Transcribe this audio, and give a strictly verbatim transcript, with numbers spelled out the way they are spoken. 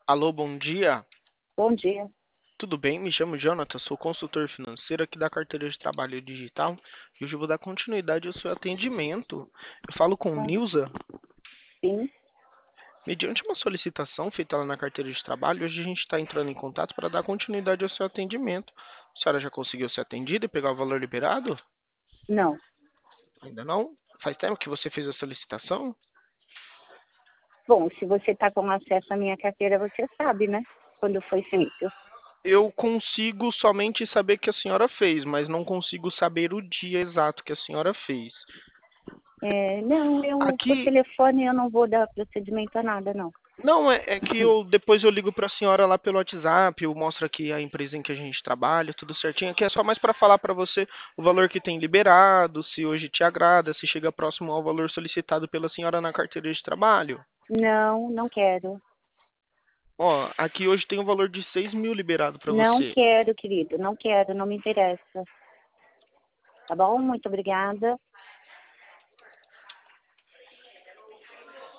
Alô, bom dia. Bom dia. Tudo bem? Me chamo Jonathan, sou consultor financeiro aqui da carteira de trabalho digital e hoje eu vou dar continuidade ao seu atendimento. Eu falo com Ah, Nilza. sim. Mediante uma solicitação feita lá na carteira de trabalho, hoje a gente está entrando em contato para dar continuidade ao seu atendimento. A senhora já conseguiu ser atendida e pegar o valor liberado? Não. Ainda não? Faz tempo que você fez a solicitação? Bom, se você está com acesso à minha carteira, você sabe, né? Quando foi feito. Eu consigo somente saber que a senhora fez, mas não consigo saber o dia exato que a senhora fez. É, não, eu, por Aqui, telefone, eu não vou dar procedimento a nada, não. não, é, é que eu depois eu ligo para a senhora lá pelo WhatsApp, eu mostro aqui a empresa em que a gente trabalha, tudo certinho. Aqui é só mais para falar para você o valor que tem liberado, se hoje te agrada, se chega próximo ao valor solicitado pela senhora na carteira de trabalho. Não, não quero. Ó, aqui hoje tem um valor de seis mil liberado para Não você. quero, querido. Não quero, não me interessa. Tá bom? Muito obrigada.